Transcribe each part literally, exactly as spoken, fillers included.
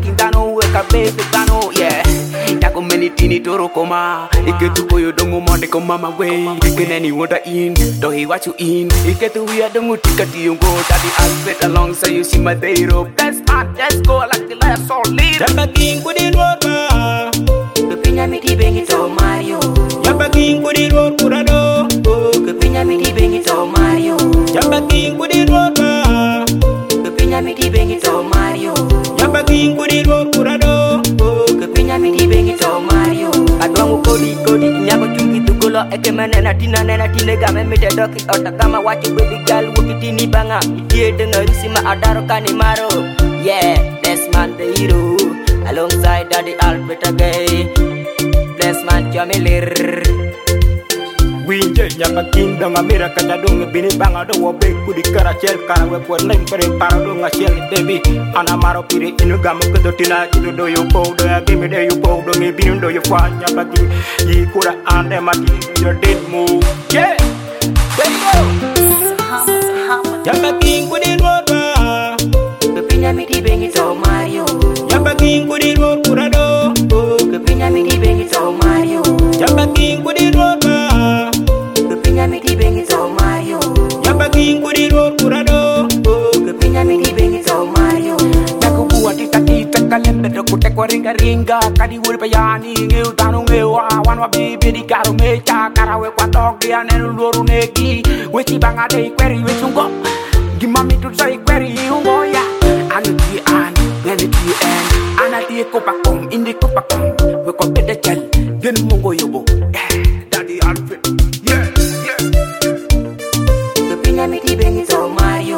kindano weka baby dano yeah. Yako meni tini toro koma. Ike tu koyo dongo monde koma my way. Ike neni wonder in, do he watch you in. Ike tu we dongo tika tiyongo. Daddy Alfred along so you see my day rope. That's man, let's go like the last solid. Jamba king kudi roba. Kepinya miti bengi to Mario. Jamba king kudi roba kurado. Kepinya miti bengi to Mario. Jamba king kudi roba. Kepinya miti bengi to Mario. Jamba king kudi roba kurado. Kepinya miti bengi to Mario. Adwangu kodi kodi nyako chungi tugolo eke menena tina nena tine game mite doki ota kama wachi baby girl wukitini banga itie denga rusima adaro kani maro. Yeah, that's man the hero alongside Daddy Alfred again. Bless man Jamilir. Winje nyapa king donga mira kata donga bini banga do wo big kudi karachel kara we po neng pere para donga shell baby ana maro pire inu gam kedo tina kido do yo po do ya gimme de yo po do me binu do yo fa nyapa king yi kura ande mati your dead move yeah there you go nyapa king kudi roba Kepinya miti bengi to Mario. nyapa king kudi roba kurado Kepinya miti bengi to Mario. nyapa king kudi roba Kepinya miti bengi to Mario. nyapa king kudi roba kurado Kepinya miti bengi to Mario. Naku buat kita kita kalian berdoa tekwa ringa ringa kadi wul payani ngeu tanu ngeu awan wa bibi di karu meja karawe kwa dog dia nenu luoru neki wechi banga dei kweri wechungo gimami tu sai kweri ungo ya anu ti an ngene ti en anati ko pakong indi ko pakong we ko bede chel gen mongo yobo Daddy Alfred yeah yeah Kepinya miti bengi to Mario.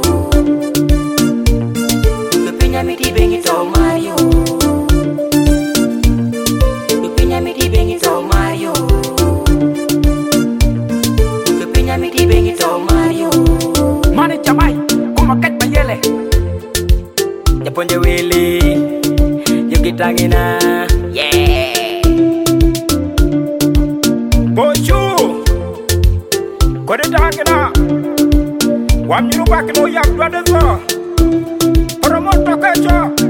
Kepinya miti bengi to Mario. Kepinya miti bengi to Mario. Kepinya miti bengi to Mario. Mani chamai kuma ket bayele. Japonje wili yukitangina yeah. Boshu kode tangina wamnyuru bakino yak dwadezo promoto kecho